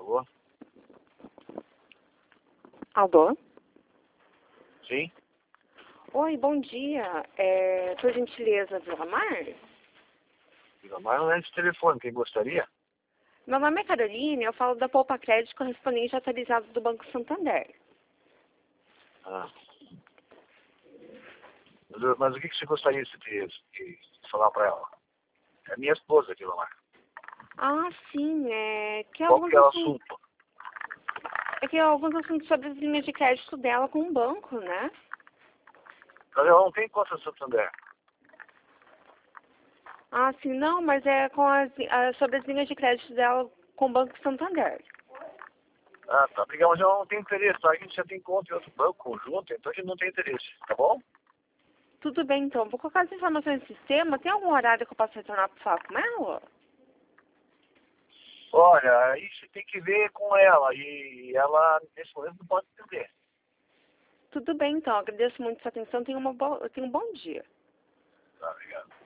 Alô? Alô? Sim? Oi, bom dia. Por gentileza, Vila Mar? Mas não é de telefone, quem gostaria? Meu nome é Carolina, eu falo da Poupa Crédito correspondente atualizado do Banco Santander. Ah. Mas o que você gostaria de falar para ela? É minha esposa, Vila Mar. Ah, sim, Qual que é o assunto? alguns assuntos sobre as linhas de crédito dela com o banco, né? Mas ela não tem conta no Santander. Ah, sim, não, mas é sobre as linhas de crédito dela com o Banco Santander. Ah, tá. Porque mas ela não tem interesse, tá? A gente já tem conta em outro banco conjunto, então a gente não tem interesse, tá bom? Tudo bem, então. Vou colocar as informações no sistema. Tem algum horário que eu possa retornar para falar com ela? Olha, aí você tem que ver com ela, e ela, nesse momento, não pode entender. Tudo bem, então. Agradeço muito a sua atenção. Tenha um bom dia. Tá, obrigado.